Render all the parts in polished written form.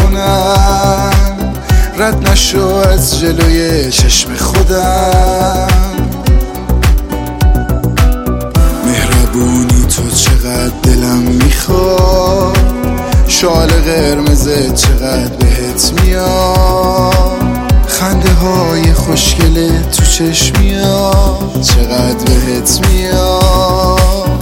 کنم، رد نشو از جلوی چشم خودم. مهربونی تو چقدر دلم میخواد، شال قرمزت چقدر بهت میاد، خنده های خوشگله تو چشمیات چقدر بهت میاد.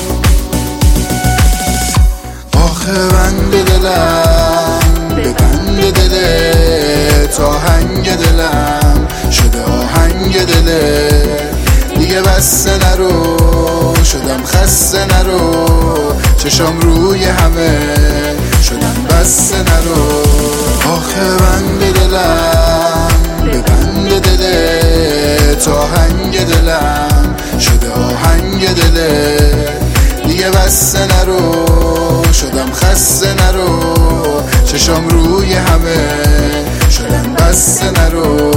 آخه بند دلم به بند دلت، آهنگ دلم شده آهنگ دلت، دیگه بسته نرو شدم خسته نرو، چشام روی همه شدم بسته نرو. آخه بند دلم به بند دلت، آهنگ دلم شده آهنگ دلت، دیگه بسته نرو شدم خسته نرو، چشام روی همه شدم بسته نرو.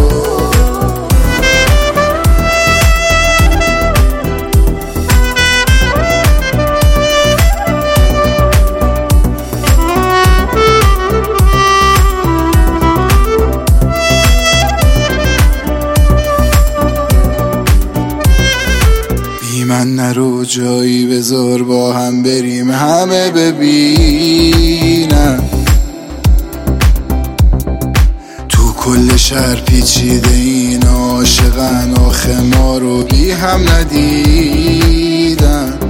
من نرو جایی بذار با هم بریم همه ببینن، تو کل شهر پیچیده این عاشقن، آخه ما رو بی هم ندیدن.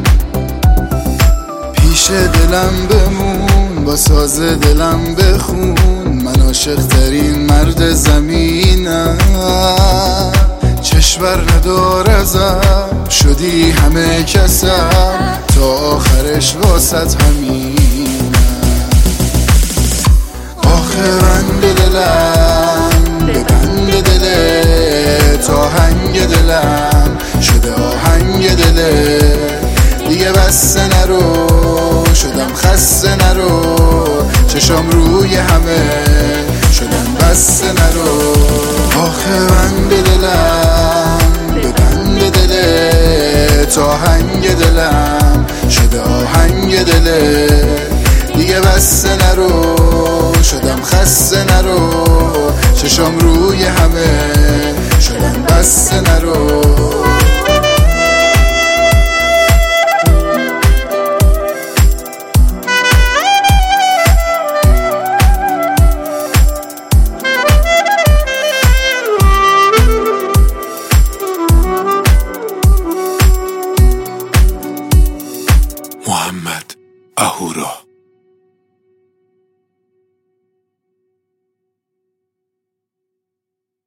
پیش دلم بمون با ساز دلم بخون، من عاشق ترین مرد زمینم، چشم بر ندار ازم شدی همه کسم، تا آخرش واسط همینم. آخه بند دلم به بند دلت، آهنگ دلم شده آهنگ دلت، دیگه بسته نرو شدم خسته نرو، چشام روی همه شدم بسته نرو. آخه بند دلم به بند دلت، آهنگ دلم شده آهنگ دلت، دیگه بسته نرو شدم خسته نرو، چشام روی همه شدم بسته نرو. محمد اهورا.